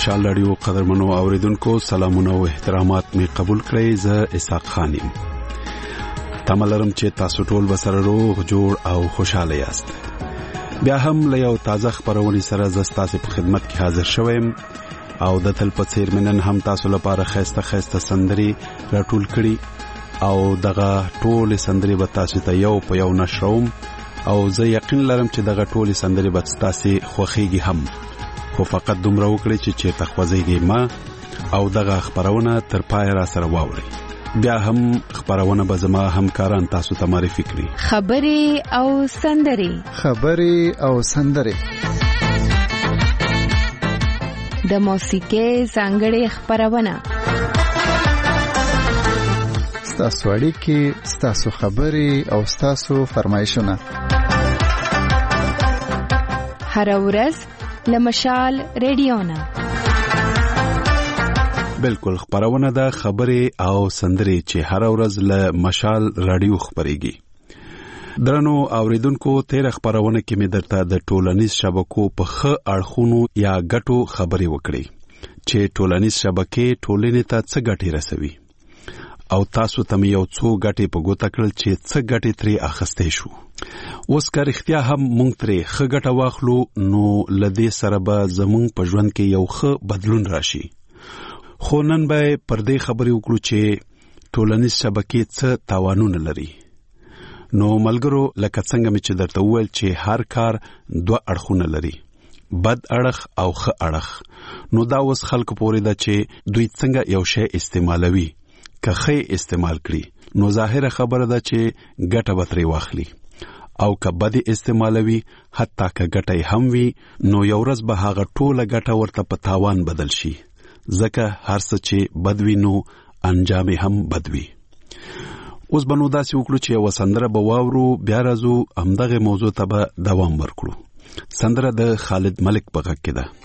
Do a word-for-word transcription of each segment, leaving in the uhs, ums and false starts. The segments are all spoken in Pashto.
مشال رادیو قدرمنو اوریدونکو سلامونه او احترامات می قبول کړئ. زه اسحاق خانم تملرم چې تاسو ټول بسره روغ جوړ او خوشاله یاست. بیا هم له یو تازه خبرونې سره ز تاسو په خدمت کې حاضر شوم او د تل په څیر منن هم تاسو لپاره خسته خسته سندري راټول کړي او دغه ټول سندري به تاسو ته یو په یو نشروم او زه یقین لرم چې دغه ټول سندري به تاسو خوخيږي هم، خو فقط دومره وکړئ چې چیرته خوځيږي ما او دغه خبرونه تر پای را سره واورئ. بیا هم خبرونه به زما همکاران تاسو ته معرفي کړي. خبري او سندري خبري او سندري د موسیقي څنګهړي خبرونه ستاسو اړیکې، ستاسو خبري او ستاسو فرمایشونه هر ورځ لمشال رادیو نه بالکل خبرونه د خبري او سندري چې هر ورځ له مشال رادیو خبريږي. درنو اوریدونکو تیر خبرونه کې مې درته د ټولنیز شبکو په خ اړخونو یا ګټو خبري وکړي چې ټولنیز شبکې ټولنې ته څه ګټي رسوي او تاسو ته یو څو ګټي په ګوته کړل چې څه ګټي ترې اخستې شو. اوس که رښتیا هم مونږ ترې ښه ګټه واخلو نو لدې سره به زمونږ په ژوند کې یو ښه بدلون راشي. خو نن به پر دې خبرې وکړو چې ټولنیز شبکې څه تاوانونه لري. نو ملګرو لکه څنګه مې چې درته وویل چې هر کار دوه اړخونه لري، بد اړخ او ښه اړخ. نو دا اوس خلکو پورې ده چې دوی څنګه یو شی استعمالوي. که ښه استعمال کړي نو ظاهره خبره ده چې ګټه به ترې واخلي او که بد استعمالوي حتی که ګټه هم وي نو یو ورځ به هغه ټوله ګټه ورته په تاوان بدل شي، ځکه هر څه چې بد وي نو انجام هم بد وي. اوس به نو داسې وکړو چې یو سندره به واورو، بیا راځو همدغه موضوع ته به دوام ورکړو. سندره د خالد ملک په غږ کې ده.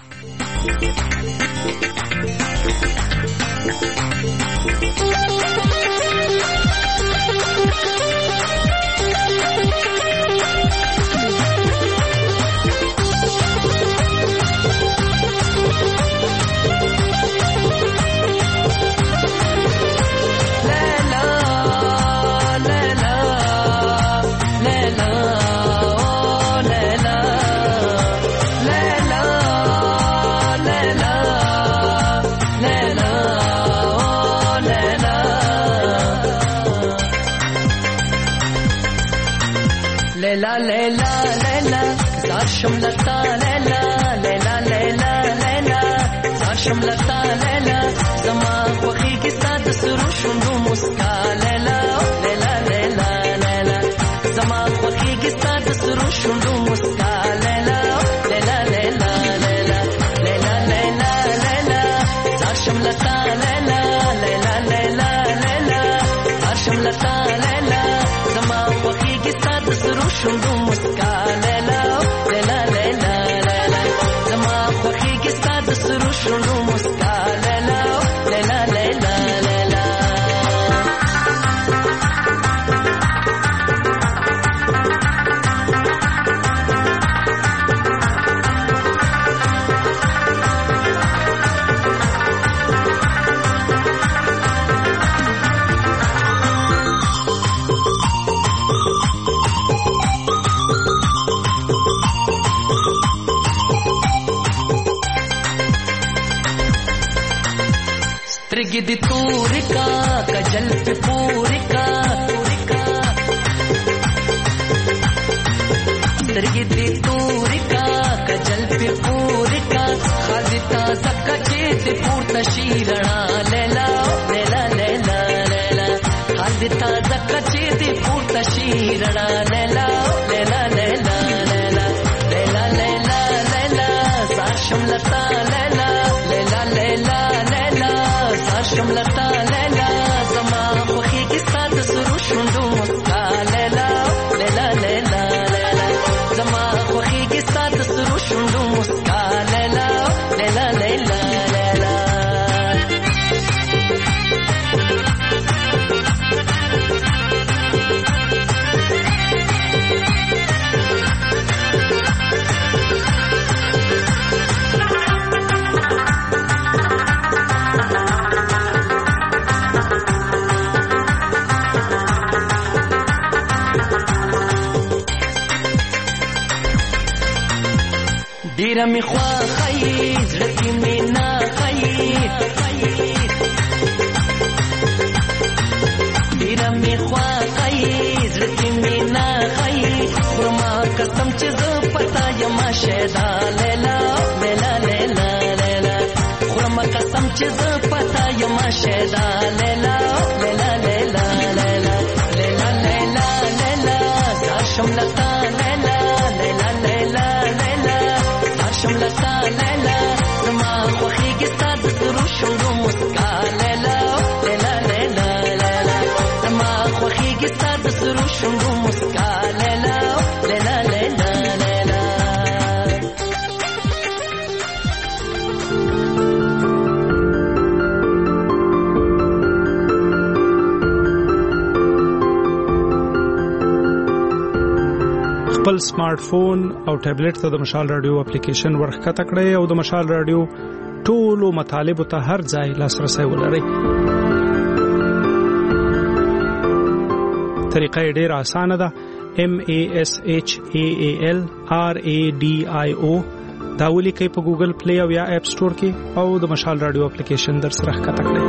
لیلا لیلا لیلا زاشم لتا لیلا لیلا لیلا لیلا زاشم لتا لیلا زما خوخي کې ستاد سرو شوندو مسکا لیلا لیلا لیلا لیلا زما خوخي کې ستاد سرو شوندو مسکا لیلا لیلا لیلا لیلا لیلا لیلا لیلا زاشم لتا لیلا لیلا لیلا لیلا زاشم لتا لیلا زما خوخي کې ستاد سرو شوندو مسکا لیلا لیلا لیلا لیلا زما خوخي کې ستاد سرو شوندو مسکا لیلا لیلا لیلا لیلا गिद्दी तूरिका कजल पे पूरिका पूरिका गिद्दी तूरिका कजल पे पूरिका खादिता सबका चेत पूर्ता शीरणा लेला लेला लेला लेला खादिता सबका चेत पूर्ता शीरणा लेला लेला लेला लेला लेला लेला लेला साशम लता लेला लेला लेला लेला साशम लता लेला زما خوخي کې ستاسو سرو شوندو مسکا لیلا لیلا لیلا لیلا زما خوخي کې ستاسو سرو شوندو مسکا لیلا لیلا لیلا لیلا ډیره می خوښي زړه کې می نه خي ډیره می خوښي زړه کې می نه خي خرما قسم چې زه پتا یم شهدا لیلا لیلا لیلا لیلا خرما قسم چې زه پتا یم شهدا لیلا لیلا لیلا لیلا لیلا لیلا لیلا زاشم لتا لیلا لیلا لیلا لیلا زاشم لتا لیلا زما خوخیږي ستا د سترو شونډو مسکا لیلا لیلا لیلا لیلا زما خوخیږي ستا د سترو شونډو مسکا لیلا لیلا لیلا لیلا خپل سمارټ فون او ټابلیټ ته د مشال رادیو اپلیکیشن ورخکته کړئ او د مشال رادیو ټولو مطالبه ته هر ځای لاسرسي ولرئ. طریقه ډیره اسانه ده. M A S H A A L R A D I O دا ولیکئ په ګوګل پلی او یا اپ سٹور کې او د مشال رادیو اپلیکیشن در سره ښکته کړئ.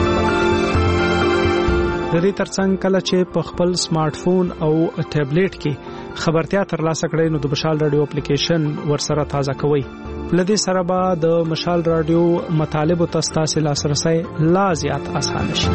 د دې ترڅنګ کله چې په خپل سمارټ فون او ټابلیټ کې خبرتیا ترلاسه کړئ نو د مشال رادیو اپلیکیشن ورسره تازه کوئ. لدې سره به د مشال رادیو مطالب او تاسو لاسرسي لا زیات اسانه شي.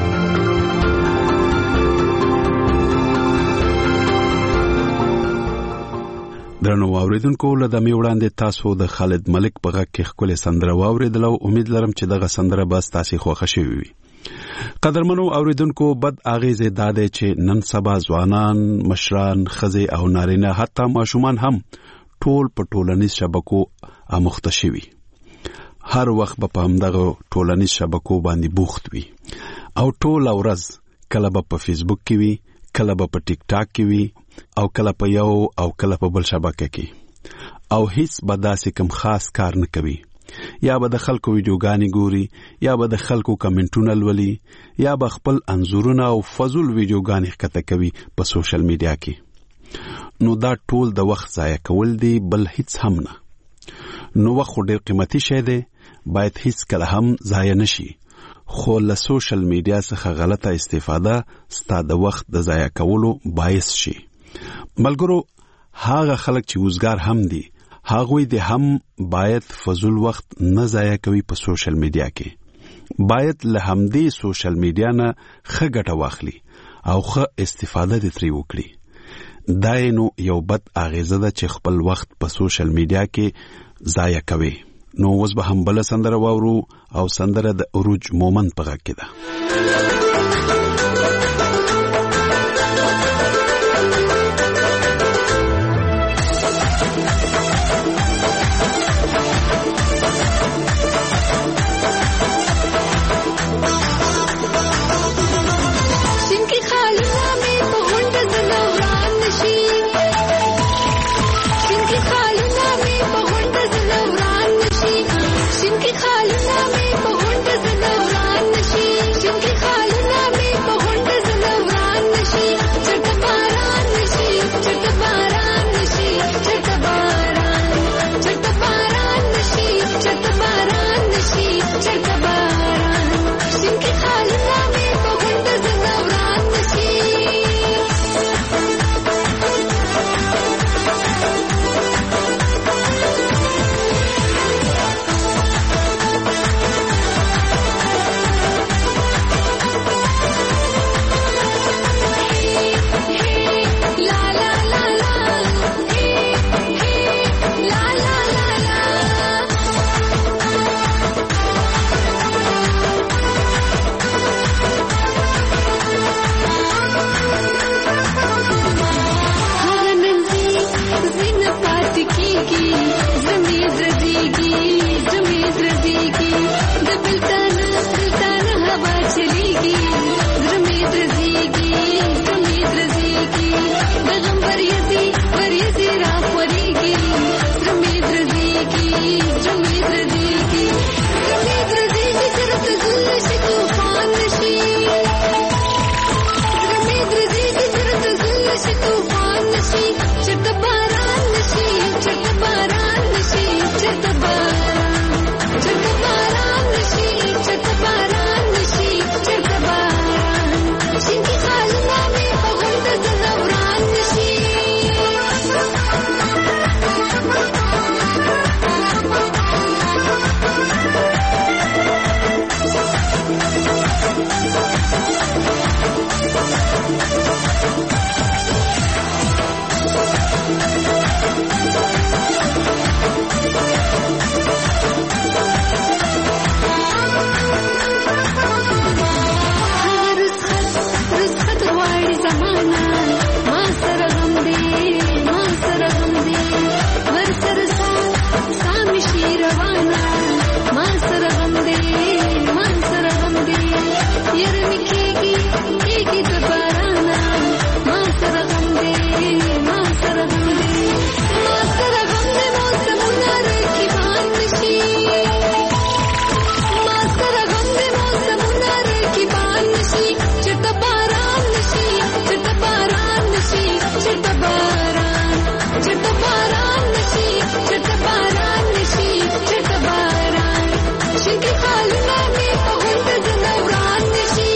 درنو اوریدونکو له دمه وړاندې تاسو د خالد ملک په غږ کې خپل سندره واوریدل او امید لرم چې دغه سندره به تاسو خوښ شي وي. قدرمنو اوریدونکو بد اغیزه داده چې نن سبا ځوانان، مشران، خزه او نارینه حتی ماشومان هم ټول په ټولنیز شبکو اموخته شوي. هر وخت په همدغه ټولنیز شبکو باندې بوخت وي او ټول ورځ کله په فیسبوک کې وي، کله په ټیک ټاک کې وي او کله په یو او کله په بل شبکه کې او هیڅ بداسې کوم خاص کار نه کوي. یا به د خلکو ویډیوګانې ګوري، یا به د خلکو کمنټونه لولي، یا به خپل انزورونه او فضول ویډیوګانې ښکته کوي په سوشل میډیا کې. نو دا ټول د وخت ضایع کول دي، بل هیڅ هم نه. نو وخت ډېر قیمتي شی دی، باید هیڅ کله هم ضایع نشي. خو له سوشل میډیا څخه غلطه استفاده ستا د وخت د ضایع کولو باعث شي. ملګرو، هغه خلک چې وزګار هم دي، هغوی د هم باید فضول وخت نه ضایع کوي په سوشل میډیا کې. باید له همدې سوشل میډیا نه ښه ګټه واخلي او ښه استفاده دې ترې وکړي. دا نو یو بد اغیزه ده چې خپل وخت په سوشل میډیا کې ضایع کوي. نو اوس به هم بل سندره واورو او سندره د عروج مومن په غږ کې ده. Shinki khali نشي چرته باران نشي چرته باران چرته باران نشي چرته باران نشي چرته باران شینکی خالونه مې په غونډه زنوران نشي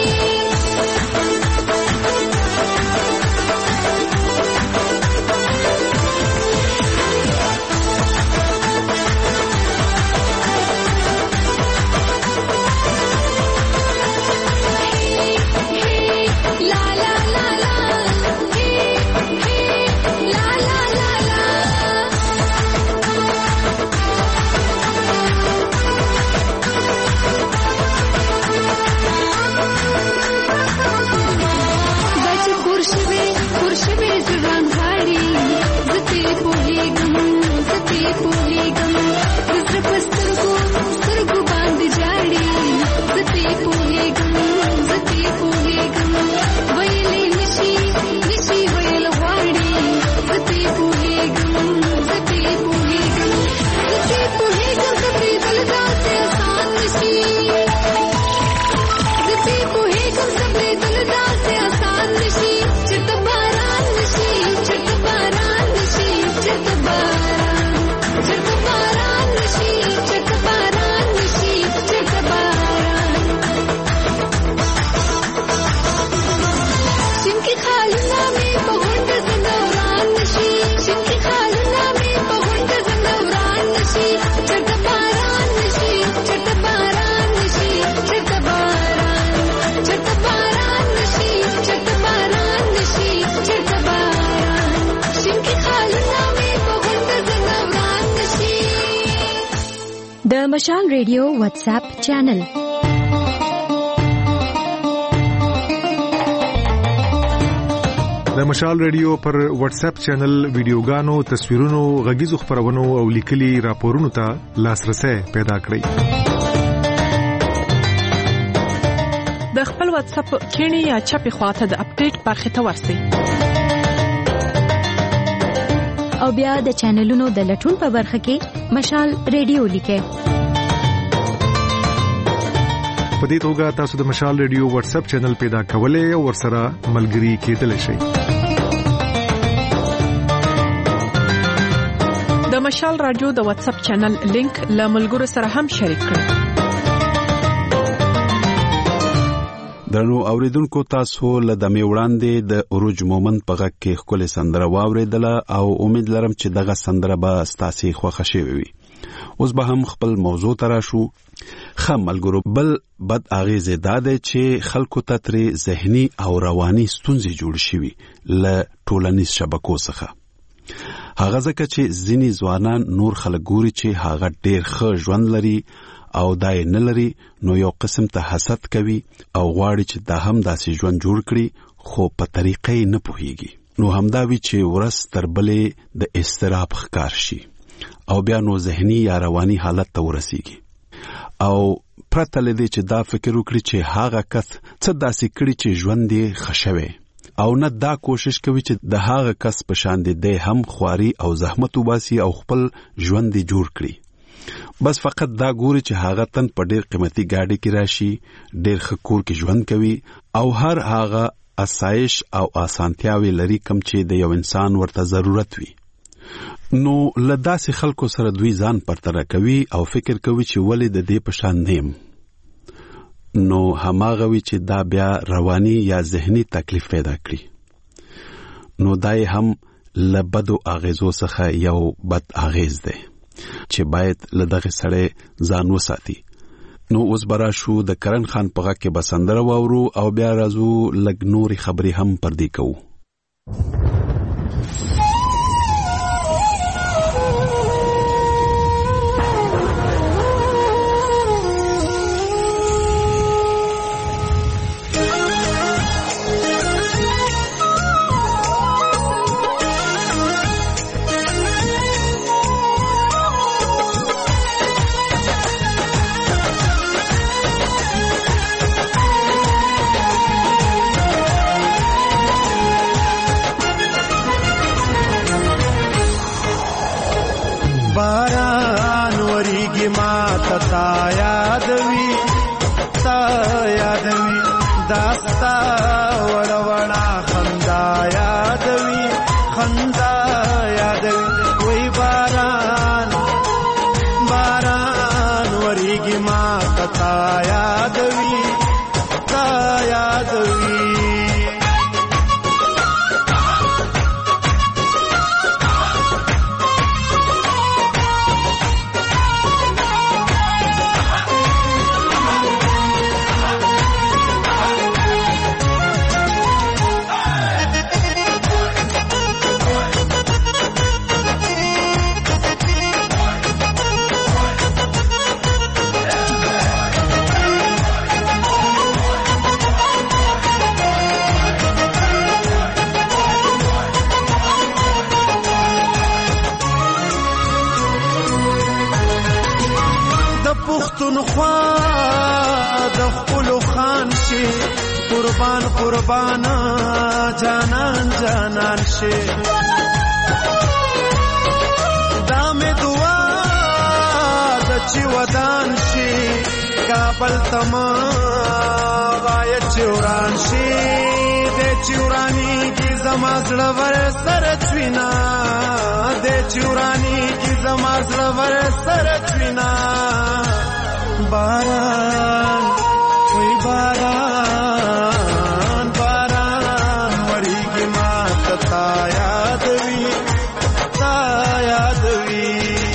د مشال ریډیو واتس اپ چینل د مشال ریډیو پر واتس اپ چینل ویډیوګانو، تصویرونو، غږیزو خبرونو او لیکلي راپورونو ته لاسرسي پیدا کړئ. د خپل واتس اپ کینی یا چپی خواته د اپډیټ برخه ته ورسئ. او بیا د چینلونو د لټون په برخه کې مشال ریډیو لیکئ. په دې توګه تاسو د مشال ریډیو واتس اپ چینل پیدا کولای او ورسره ملګري کېدلی شئ. د مشال رادیو د واتس اپ چینل لینک له ملګرو سره هم شریک کړئ. درنو اوریدونکو، تاسو له دمه وړاندې د اوروج مومن په غږ کې خپل سندره واوریدله او امید لرم چې دغه سندره به ستاسو خوښه شي وي. اوس به هم خپل موضوع تراشو. خملګرو بل بد اغیزه داده چې خلکو ته تر ذهني او رواني ستونزې جوړ شي له ټولنیز شبکو څخه. هغه ځکه چې ځینی ځوانان نور خلک ګوري چې هغه ډیر ښه ژوند لري او دای نه لري، نو یو قسم ته حسد کوي او غواړي چې دا هم داسې ژوند جوړ کړي، خو په طریقې نه پوهیږي. نو همدا وی چې ورس تر بلې د استراب ښکار شي او بیا نو ذهني یا رواني حالت ته ورسیږي او پرته لدې چې دا فکر وکړي چې هغه کس څه داسې کړي چې ژوند یې خښوي، او نه دا کوشش کوي چې د هغه کس په شان دی هم خواري او زحمت وباسي او خپل ژوند یې جوړ کړي. بس فقط دا ګوري چې هغه تن په ډېر قیمتي ګاډي کې راشي، ډېر ښه کور کې ژوند کوي او هر هغه اسایش او اسانتیاوي لري کوم چې د یو انسان ورته ضرورت وي. نو لداسې خلکو سره دوی ځان پرتره کوي او فکر کوي چې ولې د دې په شان نیم. نو هماغه وی چې دا بیا رواني یا ذهني تکلیف پیدا کړي. نو دای هم لبدو اغیزو څخه یو بد اغیز دی چې باید لدغه سره ځان وساتي. نو اوس برا شو د کرن خان په غږ کې بسندره واورو او بیا راځو لګ نوري خبري هم پر دې کوو. تا یادوي تا یادوي داستا وړو قربان قربان جانان جانان شي دامه دعا د چی ودان شي کابل تما غایت چوران شي د چورانی کی زما زړه ور سره چوینا د چورانی کی زما زړه ور سره چوینا باران وی باران باران وریږي ما تا یاد وی تا یاد وی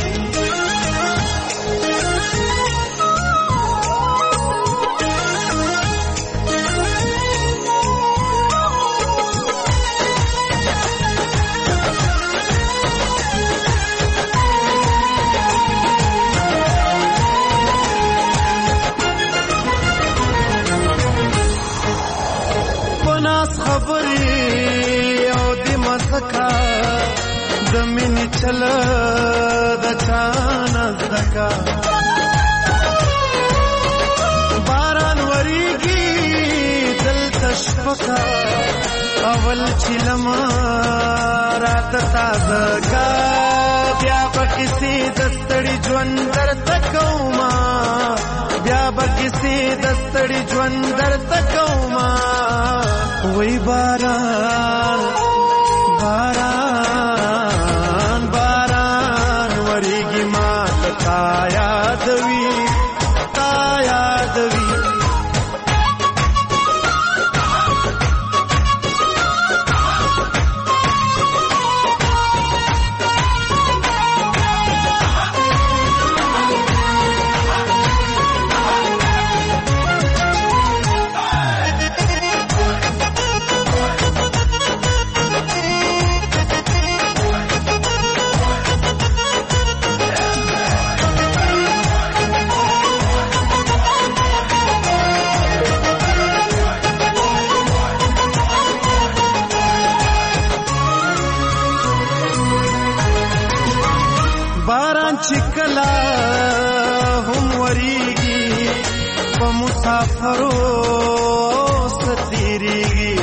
زمینی چل د چانا زکا باران وریگی دل تشفقا اول چلم رات تازگا بیا بکسی دستڑی جوندر تکوما بیا بکسی دستڑی جوندر تکوما وی باران باران باران وریږي ما تا یاد وی تا یاد وی چکلا هم وریږي په مسافرو ستیریږي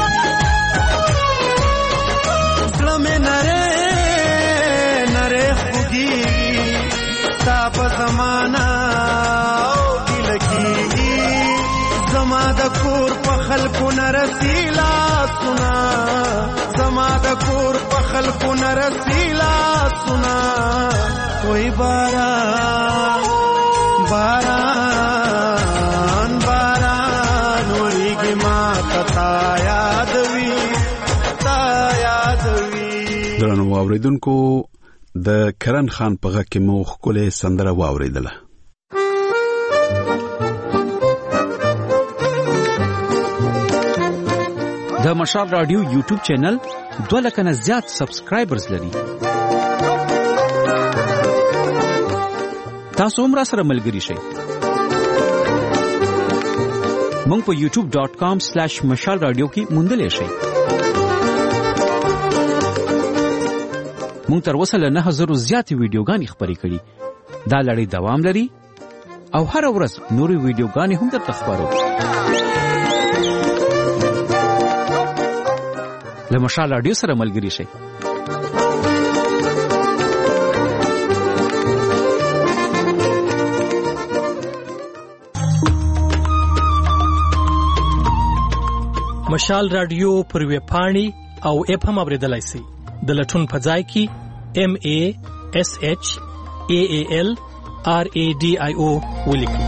زړه مې نره نره خوږیږي ستا په زمانه اوږې لګېږي زما د کور په خلکو نه رسي لاسونه زما د کور په خلکو نه رسي لاسونه وی باران باران باران وریږي ما تا یاد وی تا یاد وی. درنو اوریدونکو د کرن خان په غږ کې مو ښکلې سندره واوریدله. د مشال رادیو یوټیوب چینل دوه لکه نه زیات سبسکرایبرز لري. تاسو هم را سره ملګري شئ. مونږ په یوټیوب ډاٹ کام سلیش مشال رادیو کې موندلی شئ. مونږ تر اوسه له نه هزرو زیاتې ویډیوګانې خپرې کړي. دا لړۍ دوام لري او هره ورځ نورې ویډیوګانې هم درته خپرو. له مشال رادیو سره ملګري شئ. مشال رادیو پر ویب پاڼې او اپ هم اوریدلای شئ. د لټون په ځای کې ام ا اس اچ ا ا ال ار ا ډي آی او ولیکئ.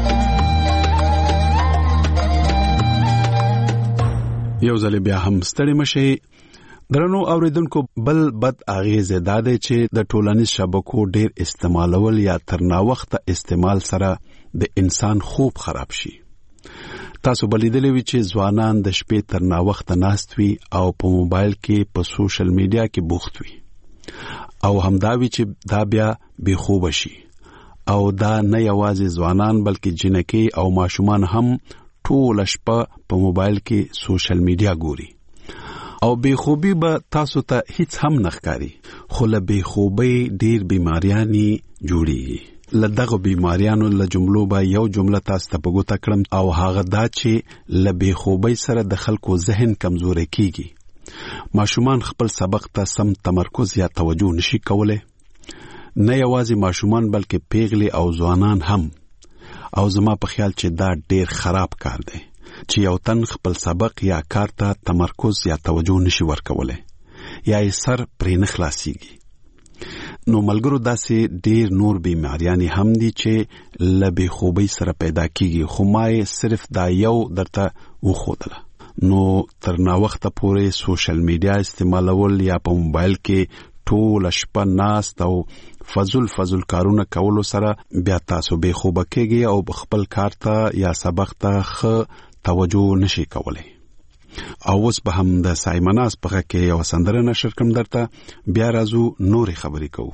یو ځل بیا هم ستړي مشئ. درنو اوریدونکو بل بد اغیزه دا دی چې د ټولنیز شبکو ډیر استعمالول یا تر ناوخته استعمال سره د انسان خوب خراب شي. تاسو بلیدلې وی چې ځوانان د شپې تر ناوخته ناست وي او په موبایل کې په سوشل میډیا کې بوخت وي او همدا وی چې دا بیا بې خوب شي او دا نه یوازې ځوانان بلکې جنکې او ماشومان هم ټول شپه په موبایل کې سوشل میډیا ګوري او بې خوبي به تاسو ته هیڅ هم نه ښکاري خو له بې خوبۍ ډیر بیماریانې جوړیږي لدغه بیماریانو له جملو به یو جمله تاسو ته پګوتا کړم او هغه دا چې لبې خوبۍ سره د خلکو ذهن کمزوري کیږي. ماشومان خپل سبق ته سم تمرکز یا توجه نشي کولای. نه یوازې ماشومان بلکې پیغلي او ځوانان هم. او زما په خیال چې دا ډیر خراب کار دی چې یو تن خپل سبق یا کار ته تمرکز یا توجه نشي ورکولای یا یې سر پرې نه خلاصيږي. نو ملګرو داسې ډیر نور بیماریانې هم دي چې لبې خوبۍ سره پیدا کیږي، خو ما یې صرف دا یو درته وښودله. نو تر ناوخته پورې سوشل میډیا استعمالول یا په موبایل کې ټوله شپه ناست او فضل فضل کارونه کولو سره بیا تاسو بې خوبه کېږئ او خپل کار ته یا سبق ته ښه توجه نشي کولی. او اوس به هم د سایمناس په غږ کې یو سندره نشر کوم درته، بیا راځو نورې خبرې کوو.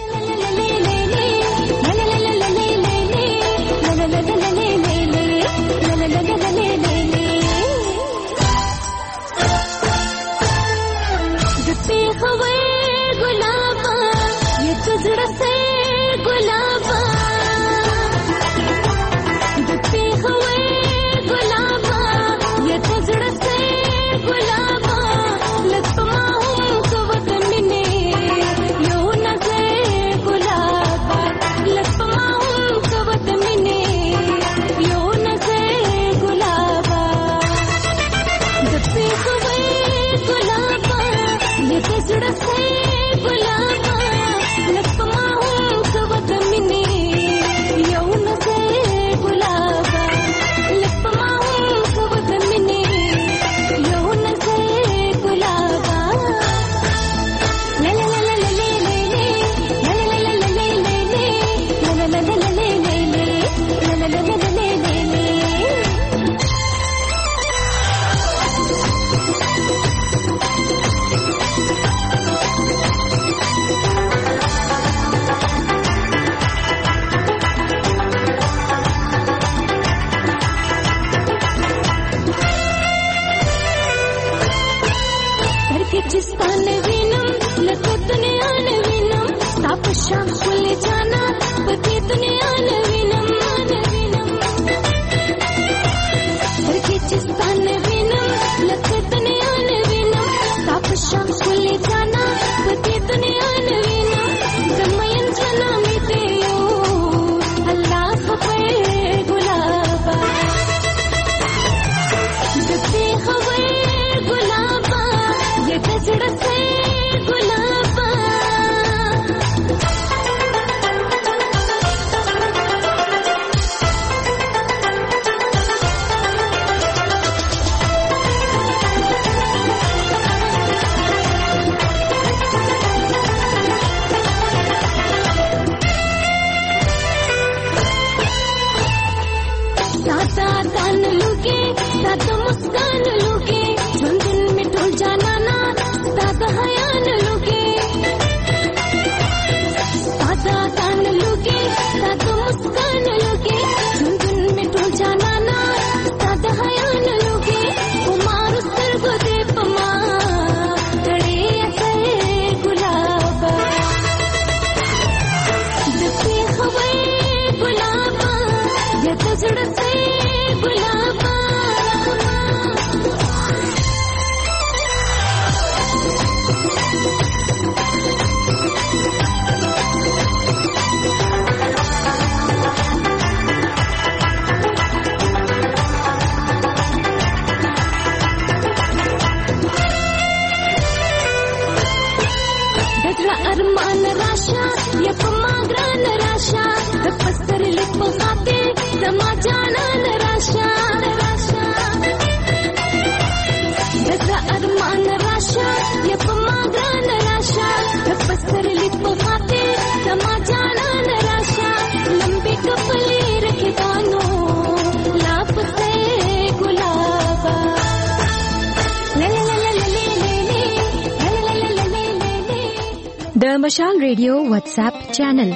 د مشال ریډیو واتس اپ چینل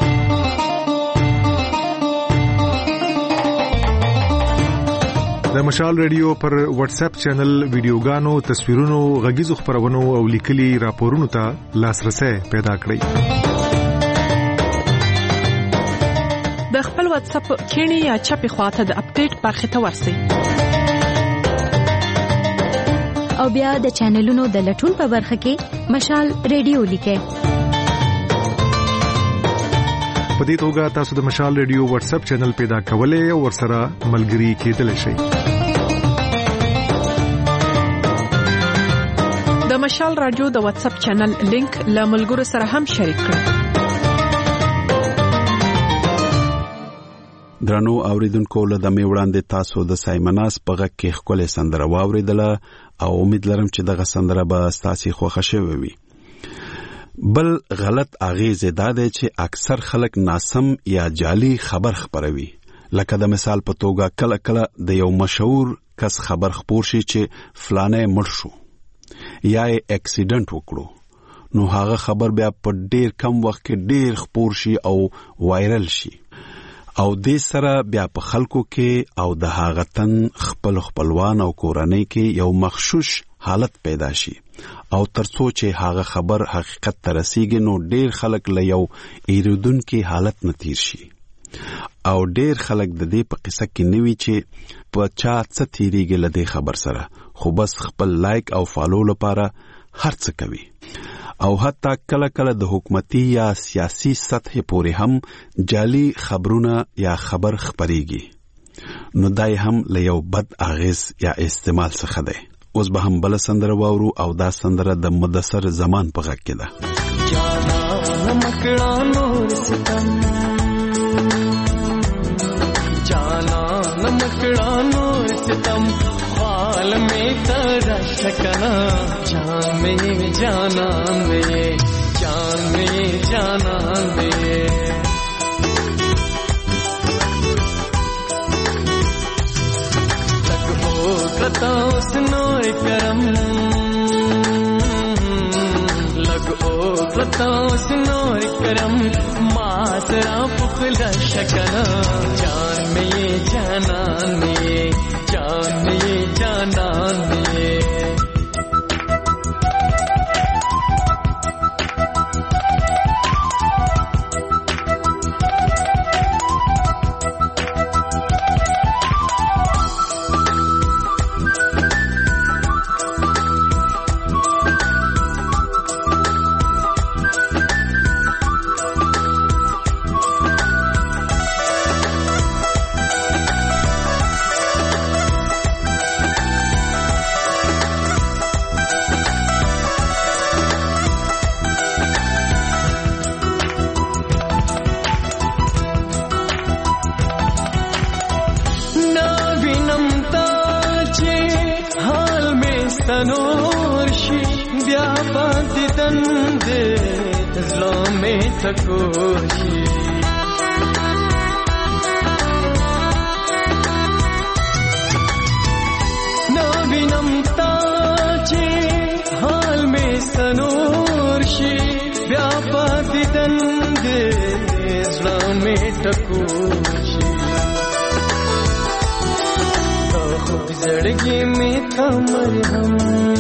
د مشال ریډیو پر واتس اپ چینل ویډیوګانو، تصویرونو، غږیزو خبرونو او لیکلي راپورونو ته لاسرسي پیدا کړئ. واتس اپ کینی یا چپی خواته د اپډیټ برخه ته ورسئ او بیا د چینلونو د لټون په برخه کې مشال ریډیو لیکئ. په دې توګه تاسو د مشال ریډیو واتس اپ چینل پیدا کولای او ورسره ملګري کېدلی شئ. د مشال رادیو د واتس اپ چینل لینک له ملګرو سره هم شریک کړئ. درنو اوریدونکو له دمه وړاندې تاسو د سایمناس په غږ کې خپل سندره واوریدله او امید لرم چې دغه سندره به تاسو خوښه شوي وي. بل غلط اغیز دا دی چې اکثر خلک ناسم یا جعلي خبر خبروي. لکه د مثال په توګه کله کله د یو مشهور کس خبر خپور شي چې فلانه مړ شو یا یې اکسیډنټ وکړو، نو هغه خبر بیا په ډیر کم وخت کې ډیر خپور شي او وایرل شي او دې سره بیا په خلکو کې او د هغه تن خپل خپلوان او کورنۍ کې یو مخشوش حالت پیدا شي او ترڅو چې هغه خبر حقیقت ته رسیږي نو ډیر خلک له یو ایرودونکو حالت نه تیر شي او ډیر خلک د دې په قصه کې نوي چې په چا څه تیریږي له دې خبر سره، خو بس خپل لایک او فالو لپاره هر څه کوي او حتی کله کله د حکومتي یا سیاسي سطح پورې هم جعلي خبرونه یا خبر خبريږي، نو دای هم له یو بد اغیز یا استعمال څخه ده. اوس به هم بل سندره واورو او دا سندره د مدثر زمان په غږ کې ده. جانا مکړه نور ستم جانا مکړه نور ستم حال میں ترش کنا جان میں جانا میں جان میں جانا میں لگ ہو کتا اس نور کرم لگ ہو کتا اس نور کرم ماسرا پخلا شکنا جان میں جانا میں جان میں جانا میں تکوشی نبینم تاچه حال میں سنورشی بیا پاتی دند اسلام میں تکوشی تو خوب زڑگی میں تھا مرہم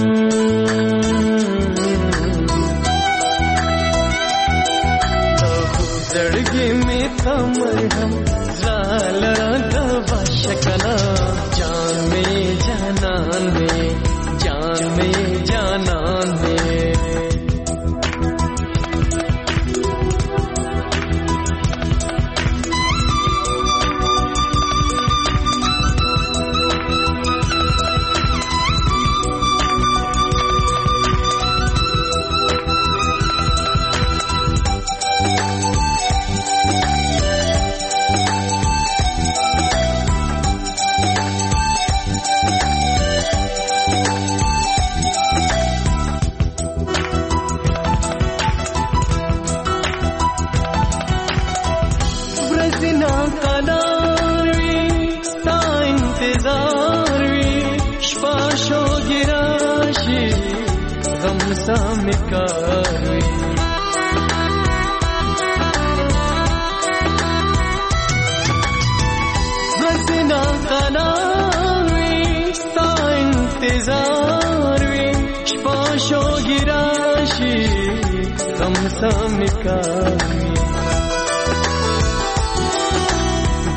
زړګي می تمرهم زال دوا شکنا جان می جانان می جان می جانان می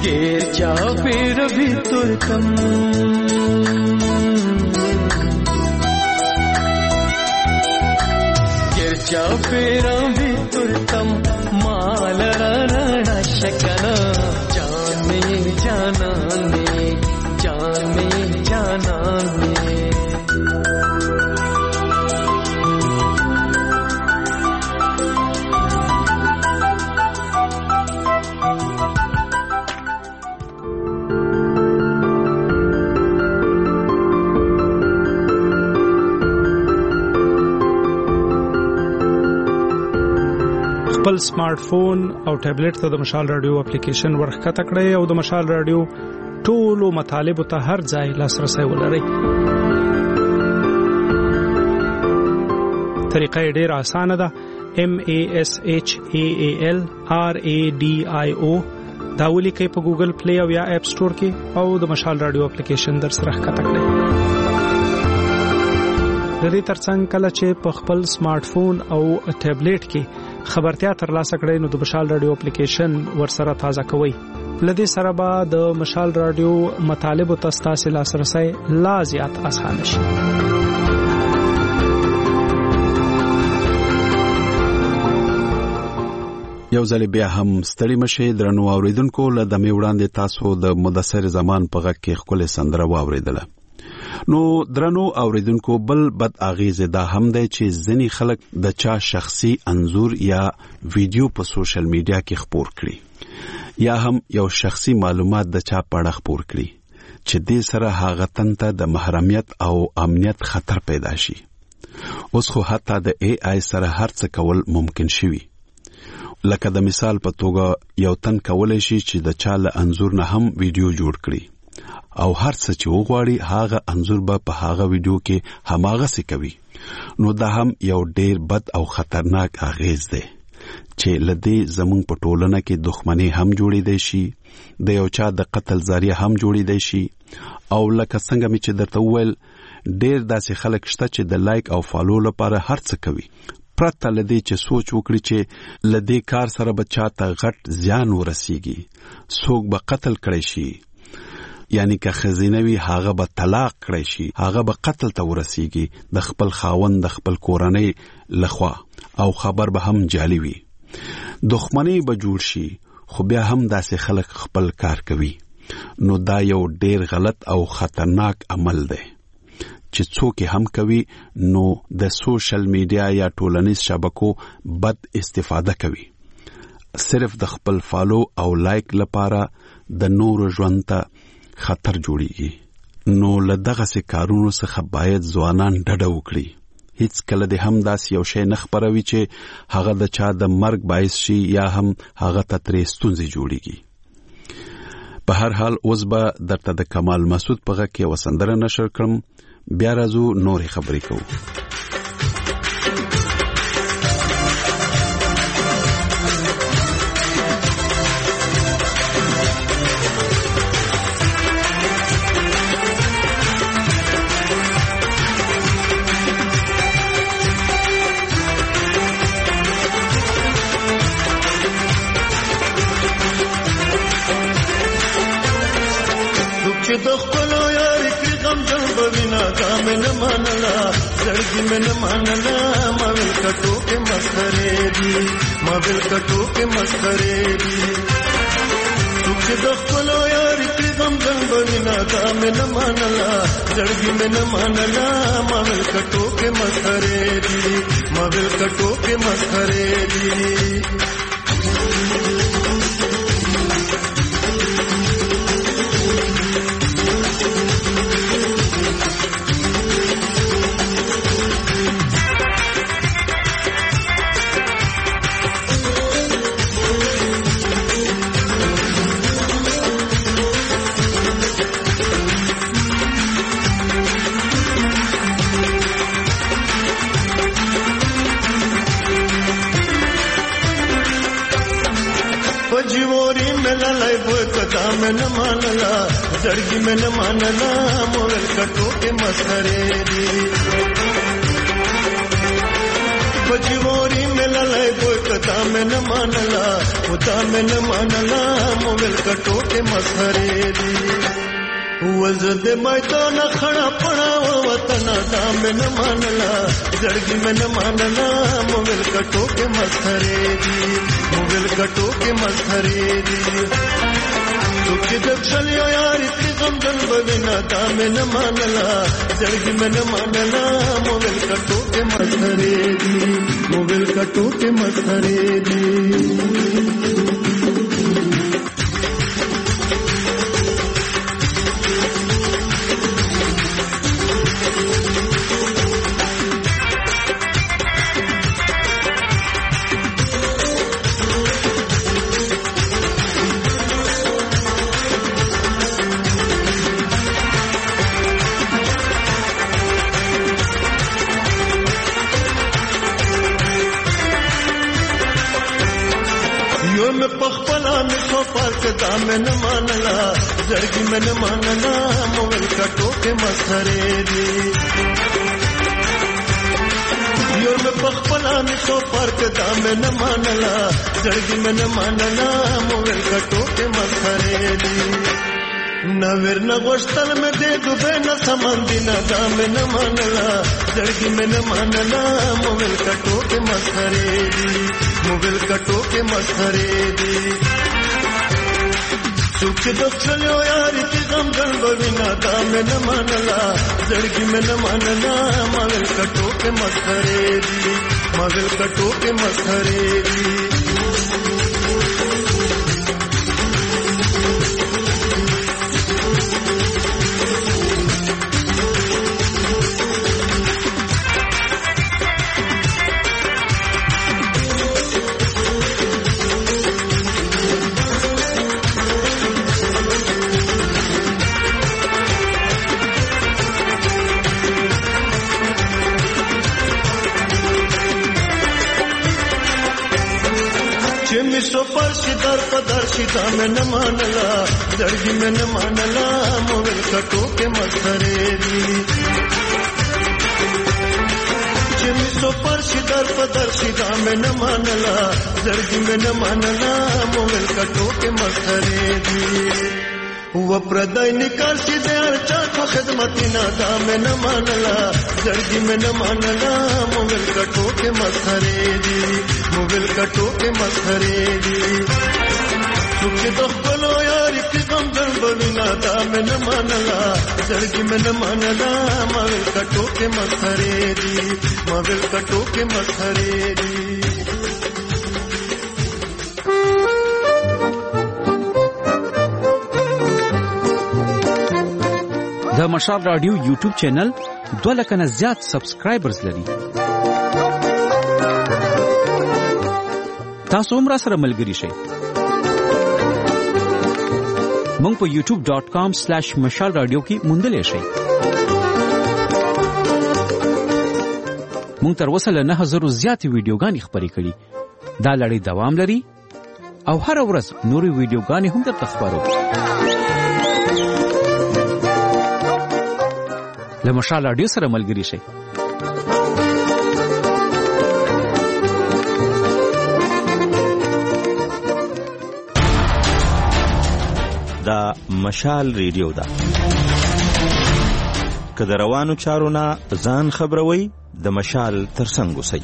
गिर जाओ फिर भी तुरतम गिर जाओ फिर भी तुरतम माल राना शकना जान में जाना में जान में जाना में خپل سمارټ فون او ټابلیټ ته د مشال رادیو اپلیکیشن ورخته کړئ او د مشال رادیو ټولو مطالب ته هر ځای لاسرسي ولرئ. طریقه ډېره اسانه ده. M A S H A A L R A D I O دا ولیکئ په ګوګل پلی او یا اپ سٹور کې او د مشال رادیو اپلیکیشن در سره ښکته کړئ. د دې ترڅنګ کله چې په خپل سمارټ فون او ټابلیټ کې خبرتیا ترلاسه کړئ نو د مشال رادیو اپلیکیشن ورسره تازه کوئ. لدې سره به د مشال رادیو مطالب او تاسو لاسرسي لا زیات اسانه شي. یو ځل بیا هم ستړي مشه درنو اوریدونکو له دمه وړاندې تاسو د مدثر زمان په غږ کې خپل سندره واوریدله. نو درنو اوریدونکو بل بد اغیزه دا هم دی چې ځینی خلک د چا شخصي انزور یا ویډیو په سوشل میډیا کې خپور کړي یا هم یو شخصي معلومات د چا په اړه خپور کړي چې دې سره هغه تنته د محرمیت او امنیت خطر پیدا شي. اوس خو حتی د اے آی سره هر څه کول ممکن شوی. لکه د مثال په توګه یو تن کولای شي چې د چا له انزور نه هم ویډیو جوړ کړي او هر څه چې وغواړي هغه انزور به په هغه ویډیو کې هماغه څه کوي. نو دا هم یو ډیر بد او خطرناک اغیز دی چې لدی زمون په ټولنه کې دښمنی هم جوړې دی شي، د یو چا د قتل ذریعہ هم جوړې دی شي او لکه څنګه می چې درته وویل ډیر داسې خلک شته چې د لایک او فالو لپاره هر څه کوي پرته لدی چې سوچ وکړي چې لدی کار سره به چاته غټ زیان ورسیږي، څوک به قتل کړي شي، یعنی که خزینوی هغه به طلاق کړي شي، هغه به قتل ته ورسیږي د خپل خاوند د خپل کورنۍ لخوا او خبر به هم جعلي وي. دښمنی به جوړ شي خو بیا هم داسې خلک خپل کار کوي. نو دا یو ډیر غلط او خطرناک عمل دی چې څوک هم کوي. نو د سوشل میډیا یا ټولنیز شبکو بد استفاده کوي صرف د خپل فالو او لایک لپاره د نور ژوند ته خطر جوړیږي. نو لدغه سي کارونو څخه باید ځوانان ډډه وکړي. هیڅ کله د هم داس یو شی نه خبروي چې هغه د چا د مرګ باعث شي یا هم هغه ته ترې ستونزې جوړیږي. په هر حال اوس به درته د کمال مسعود په غږ کې وسندره نشر کړم. بیا راځو نورې خبرې کوو. من منلا زړګي من منلا مول کټو کې مسخره دي مول کټو کې مسخره دي چې د خپل یار کې غم جن بنا کا من منلا زړګي من منلا مول کټو کې مسخره دي مول کټو کې مسخره دي. من منلا زړګي من منلا مول کټو کې مسخره دي بجوري مللای بوت دا من مانلا دا من مانلا موبل کټو کې مسخره دي وزد میدان خړا پړا وطن دا من مانلا زړګي من مانلا موبل کټو کې مسخره دي موبل کټو کې مسخره دي چې د چلیو یار چې غمجن بوینا دا من مانلا زړګي من مانلا موبل کټو کې مسخره دي موبل کټو کې مسخره دي دا من مانلا زړګي من مانلا موبل کټو کې مسخره دي یو په خپل نشو فرق دا من مانلا زړګي من مانلا موبل کټو کې مسخره دي نویر نغوشتل میں دے ڈوبے نہ سمندی نہ دا من مانلا زړګي من مانلا موبل کټو کې مسخره دي موبل کټو کې مسخره دي څوک چې د چلیو یاري چې غمجن بوینا دا من مانلا زړګي من مانلا موبل کټو کې مسخره دي موبل کټو کې مسخره دي سو پر شدار پدار شدا میں نہ مانلا زړګي میں نہ مانلا موبل کټو کې مسخره دي چې سو پر شدار پدار شدا میں نہ مانلا زړګي میں نہ مانلا موبل کټو کې مسخره دي و پردای نکال چې دار چا کو خدمتي نه دا میں نہ مانلا زړګي میں نہ مانلا موبل کټو کې مسخره دي موبل کټو کې مسخره دي څوک د خپل یاري کې غمجن بوینا دا من مانلا زړګي من مانلا موبل کټو کې مسخره دي موبل کټو کې مسخره دي د مشال رادیو یوټیوب چینل دوه لک نه زیات سبسکرایبرز لري. تاسو هم را سره ملګري شئ. مونږ په یوټیوب ډاٹ کام سلیش مشال رادیو کې موندلې شئ. مونږ تر اوسه له نه هزارو زیاتې ویډیوګانې خپرې کړي. دا لړۍ دوام لري او هر ورځ نورې ویډیوګانې هم درته خپرو. له مشال رادیو سره ملګري شئ. دا مشال ریډیو ده. که د روانو چارو نه ځان خبروي د مشال ترڅنګ اوسئ.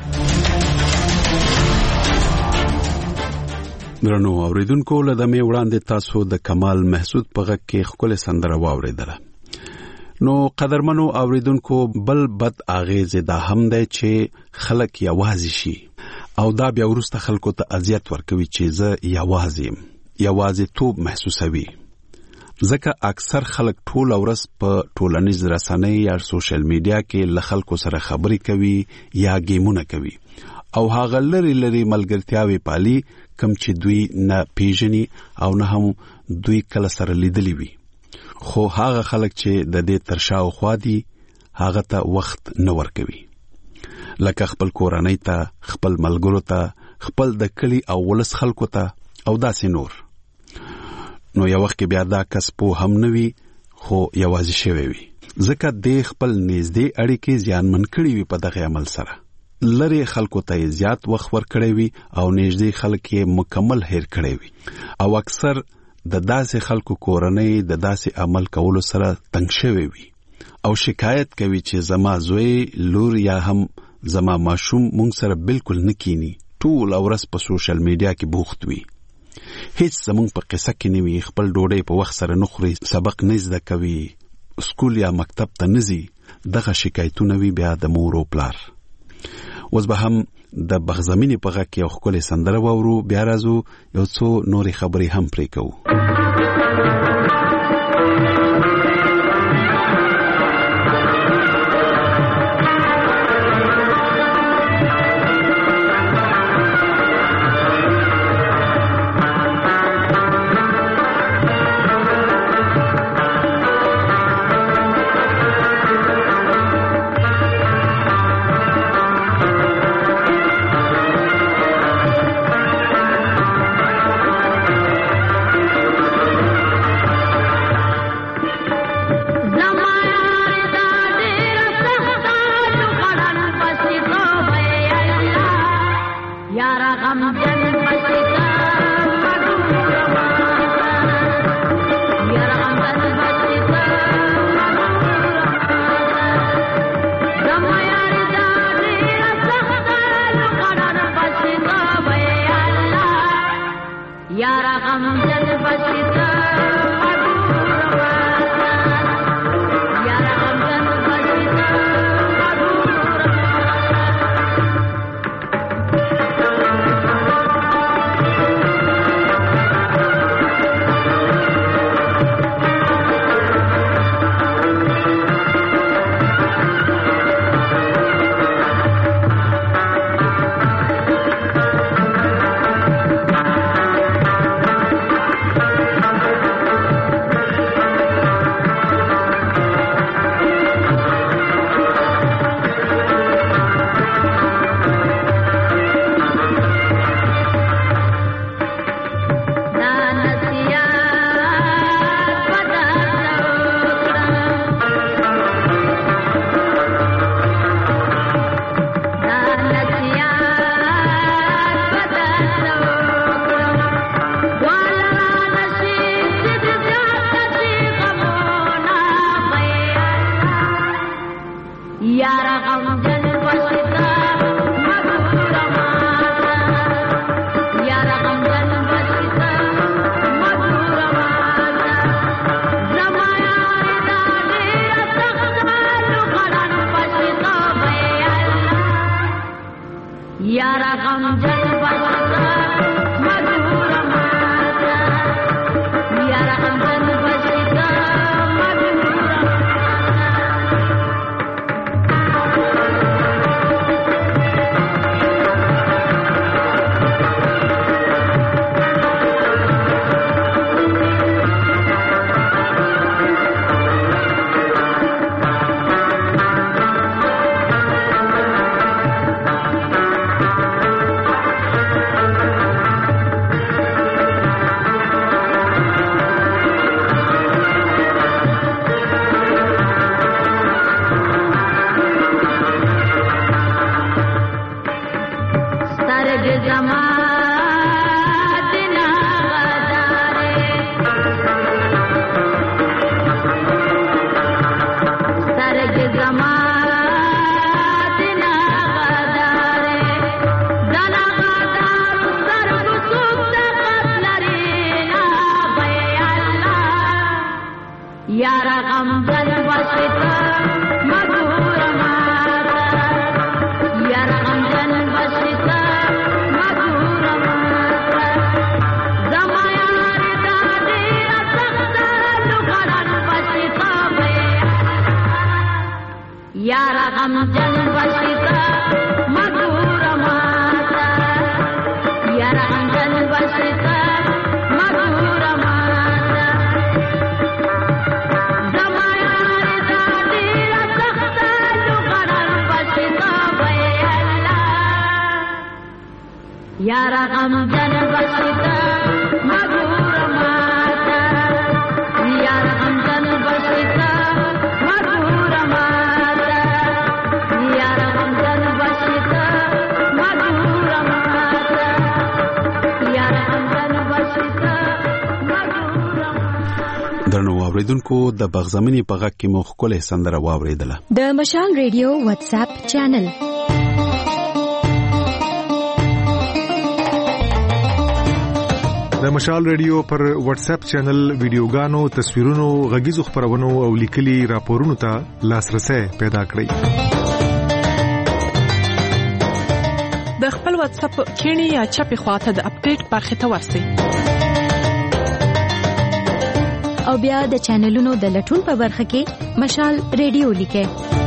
درنو اوریدونکو له دمه وړاندې تاسو د کمال محسود په غږ کې خپل سندره واوریدله. نو قدرمنو اوریدونکو بل بد اغیز دا هم دی چې خلک یوازې شي او دا بیا ورسته خلکو ته اذیت ورکوي چې زه یوازې یم، یوازې توب محسوسوي. ځکه اکثر خلک ټول ورځ په ټولنیز رسنۍ یا سوشل میډیا کې له خلکو سره خبرې کوي یا گیمونه کوي او هغه لري لري ملګرتیاوي پالي کم چې دوی نه پیژني او نه هم دوی کله سره لیدلی وي. خو هغه خلک چې د دې ترشاو خوا دي هغه ته وخت نه ورکوي، لکه خپل کورنۍ ته، خپل ملګرو ته، خپل د کلی او ولس خلکو ته او داسې نور. نو یو وخت کې بیا دا کس په هم نه وي خو یوازې شوی وي، ځکه د خپل نږدې اړیکې زیانمن کړي وي په دغه عمل سره. لری خلکو ته زیات وخت ورکړی وي او نږدې خلک یې مکمل هیر کړی وي او اکثر د داسې خلکو کورنۍ د داسې عمل کولو سره تنګ شوی وي او شکایت کوي چې زما زوی لور یا هم زما ماشوم مونږ سره بالکل نه کینی ټول ورځ په سوشل میډیا کې بوخت وي هیڅ زمونږ په قصه کې نه وي خپل ډوډۍ په وخت سره نه خوري سبق نه زده کوي سکول یا مکتب ته نه ځي دغه شکایتونه وي بیا د مور او پلار اوس به هم د بغزمینې په غږ کې یو ښکلې سندره واورو بیا راځو یو څو نورې خبرې هم پرې کوو यारा गम जन बसता मधुर माता यारा गम जन बसता मधुर माता यारा गम जन बसता اوریدونکو د بغزمنی په غږ کې مو خپل سندره واوریدله. د مشال ریډیو واتس اپ چینل د مشال ریډیو پر واتس اپ چینل ویډیوګانو، تصویرونو، غږیزو خبرونو او لیکلي راپورونو ته لاسرسي پیدا کړئ. د خپل واتس اپ کینی یا چپی خواته د اپډیټ برخه ته ورسئ. او بیا د چینلونو د لټون په برخه کې مشال ریډیو لیکه.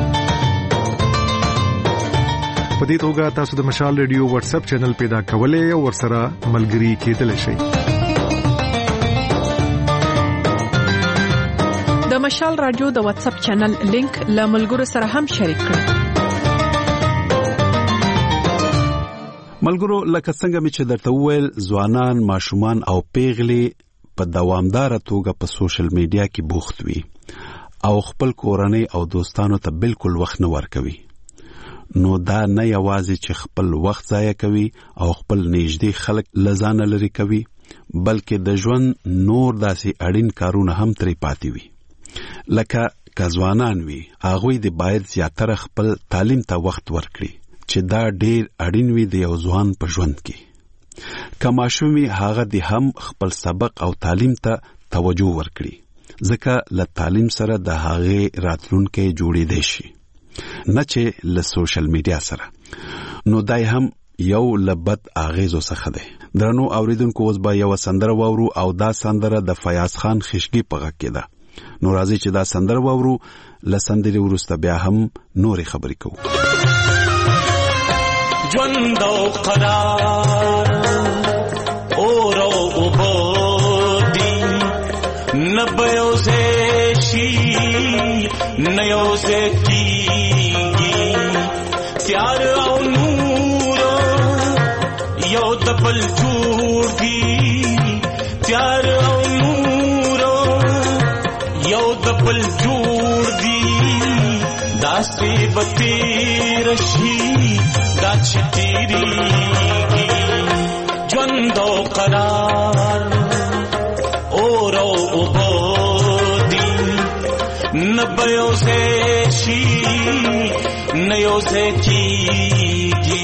په دې توګه تاسو د مشال ریډیو واتس اپ چینل پیدا کولای او ورسره ملګري کېدلی شئ. د مشال رادیو د واتس اپ چینل لینک له ملګرو سره هم شریک کړئ. ملګرو لکه څنګه چې درته وویل، ځوانان، ماشومان او پیغلي په دوامدار توګه په سوشل میډیا کې بوخت وي او خپل کورنۍ او دوستانو ته بالکل وخت نه ورکوي. نو دا نه یوازې چې خپل وخت ضایع کوي او خپل نږدې خلک لزان لري کوي، بلکې د ژوند نور داسې اړین کارونه هم ترې پاتې وي. لکه که ځوانان وي، هغوی د باید زیاتره خپل تعلیم ته وخت ورکړي چې دا ډیر اړین وي د یو ځوان په ژوند کې. که ماشوم وي، هغه د هم خپل سبق او تعلیم ته توجه ورکړي، ځکه له تعلیم سره د هغې راتلونکی جوړېدی شي، نه چې له سوشل میډیا سره. نو دای هم یو له بد اغیزو څخه دی. درنو اوریدونکو، اوس به یو سندره واورو او دا سندره د فیاض خان خشګي په غږ کې ده. نو راځي چې دا سندره واورو، له سندرې وروسته بیا هم نورې خبرې کوو. ژوند او قرار اور او عبودی نبیو زیشی نیو زیکیگی تیار او نور یو دبل جوڑ دی تیار او نور یو دبل جوڑ دی داستی بتی رشی داچ تیری ژوند او قرار اور او عبودی نبیو زیشی نیو زیکیگی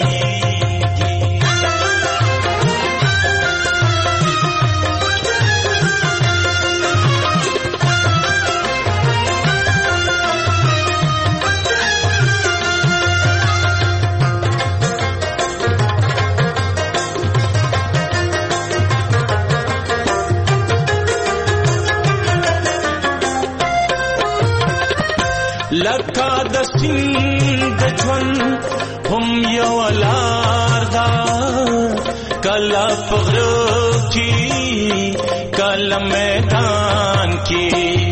لکا د سیند ژوند هم یو لار دا، کله پغرو کی کله میدان کی.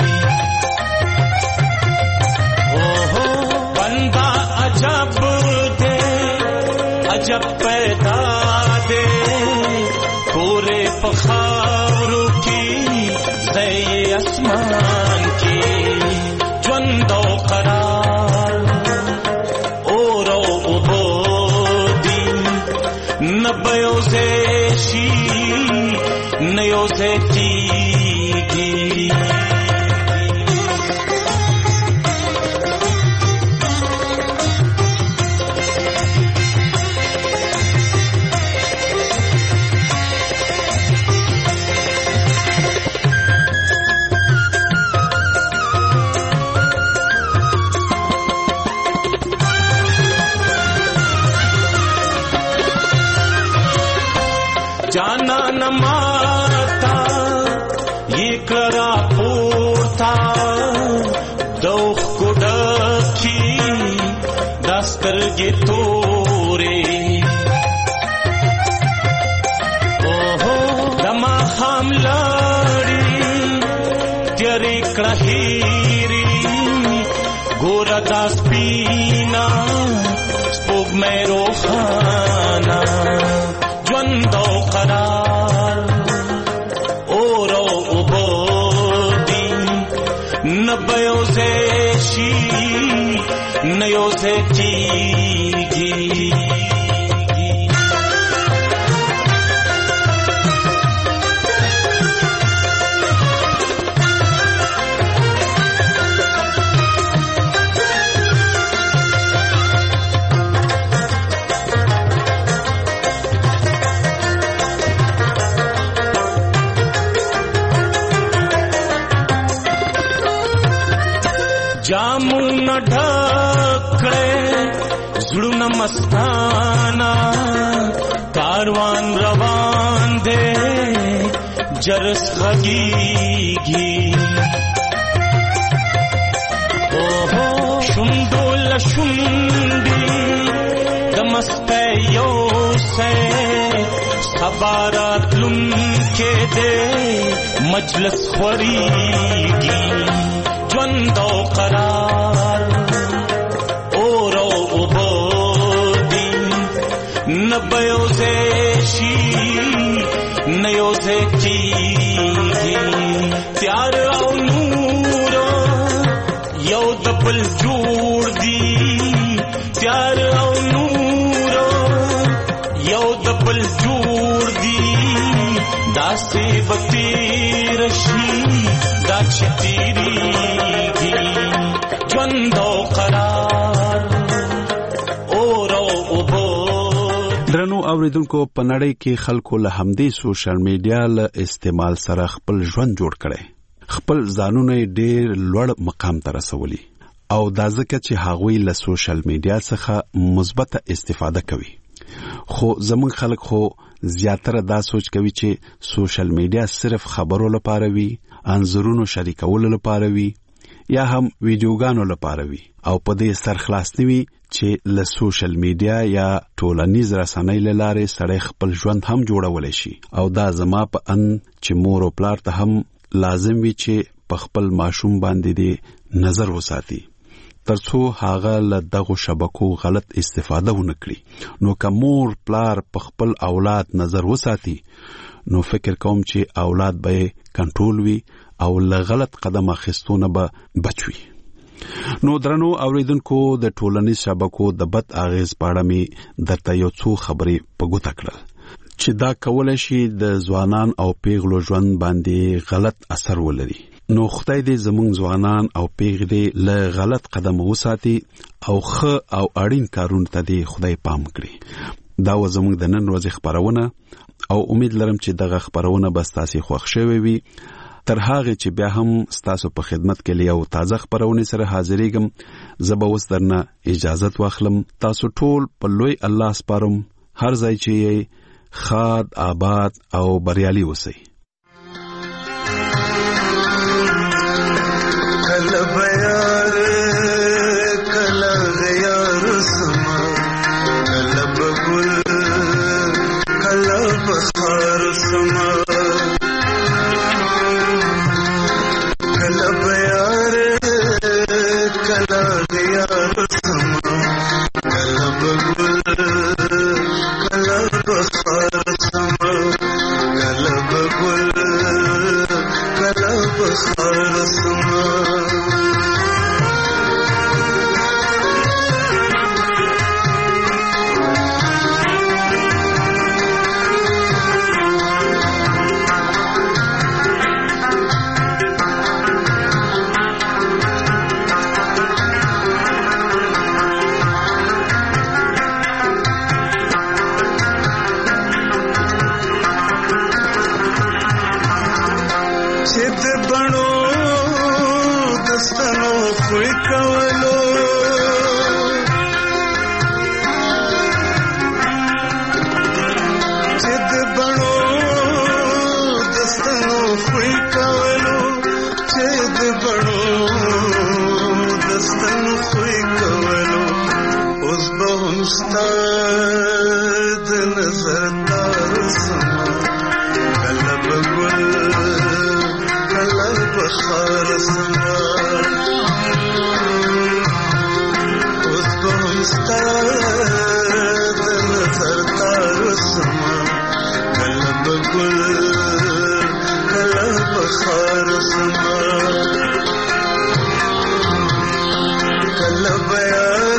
اوہو بندہ عجب دے عجب پیدا دے، پورے پخاورو کی زی اسمان کی. ژوند او قرار اور او عبودی نبیو زیشی نیو زیکیگی. जाना न माता ये करा पोता दोख कुडकी दस्कर गे तोरे. ओहो दमा हम लाड़ी तेरे कहीरी गोरा दास पीना स्पोग में रोखाना. ژوند او قرار اور او عبودی نبیو زیشی نیو زیکیگی. زړونه مستانه کاروان روان دی جرس غږیږي اوهو شوندو لشوندي د مستۍ یوسئ خبرات لون کې دی مجلس خوریږي ژوند او قرار اور او اوبو دي نه به یوځای شي نه یوځای کېږي تیار او نور یو د بل جوړ دي تیار او نور یو د بل جوړ دي داسې به تېر شي دا چې تېرېږي ژوند او قرار اور او اوبو. درنو اوریدونکو په نړۍ کې خلکو له همدې سوشل میډیا له استعمال سره خپل ژوند جوړ کړي خپل ځانونه ډېر لوړ مقام ته رسولي او دا ځکه چې هغوی له سوشل میډیا څخه مثبته استفاده کوي خو زمونږ خلک خو زیاتره دا سوچ کوي چې سوشل میډیا صرف خبرو لپاره وي انځورونو شریکولو لپاره وي یا هم ویډیوګانو لپاره وي او په دې سرخلاص نوي چې له سوشل میډیا یا ټولنیز رسنۍ له لارې سړی خپل ژوند هم جوړولی شي او دا زما په ان چې مور او پلار ته هم لازم وي چې په خپل ماشوم باندې دې نظر وساتي ترڅو هغه له دغو شبکو غلط استفاده ونه کړي نو که مور پلار په خپل اولاد نظر وساتي نو فکر کوم چې اولاد به کنټرول وي او له غلط قدم اخیستونه به بچوي. نو درنو اوریدونکو د ټولنیز شبکو د بد اغیز په اړه می درته یو څو خبرې په ګوته کړل چې دا کولای شي د ځوانان او پیغلو ژوند باندې غلط اثر ولري. نو خدای دې زموږ ځوانان او پیغلې له غلط قدم وساتي او ښه او اړین کارونه ته دې خدای پام کړي. دا و زموږ د نن ورځې خبرونه او امید لرم چې دغه خبرونه به ستاسو خوښ شوي وي. تر هغه چې بیا هم ستاسو په خدمت کې لیاو تازه خبرونه سره حاضرېږم زه به اوس درنه اجازه واخلم. تاسو ټول په لوی الله سپارم هر ځای چې یې خاد آباد او بریالي اوسئ. کله بیار کله غیار سما کله بګل کله بخار سما کله بیار کله غیار سما کله بګل کله بخار سما کله بګل کله بخار سما استاد نظر دار سما کله بګل کله بخار سما اوس به استاد نظر دار سما کله بګل کله بخار سما کله بیار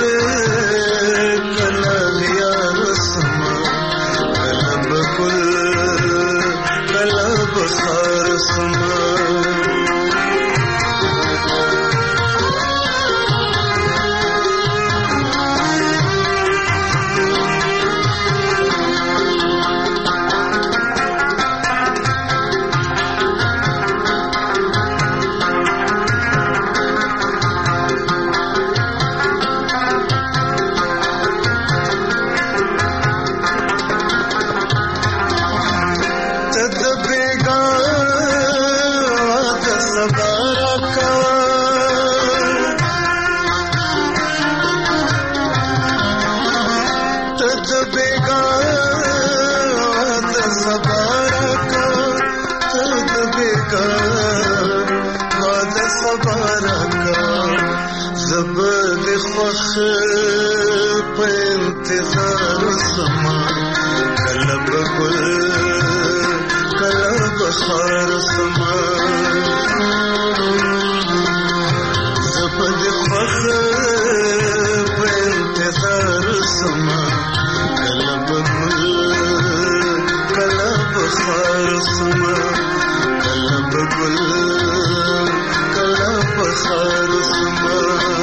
انتظار سما کله بګل کله بخار سما زپد فخر په انتظار سما کله بګل کله بخار سما کله بګل کله بخار سما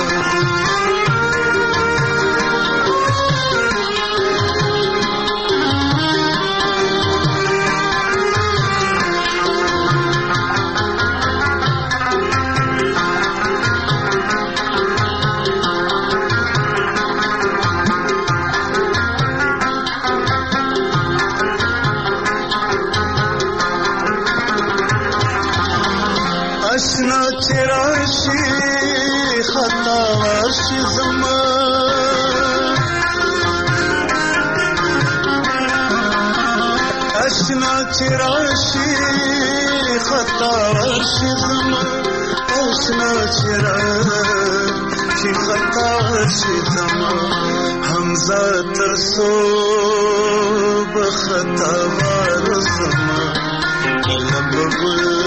اشنا چراشی خطا واشی زمان اشنا چراشی خطا واشی زمان اشنا چراشی خطا واشی زمان حمزه ترسو بخطا وار زمان لب گل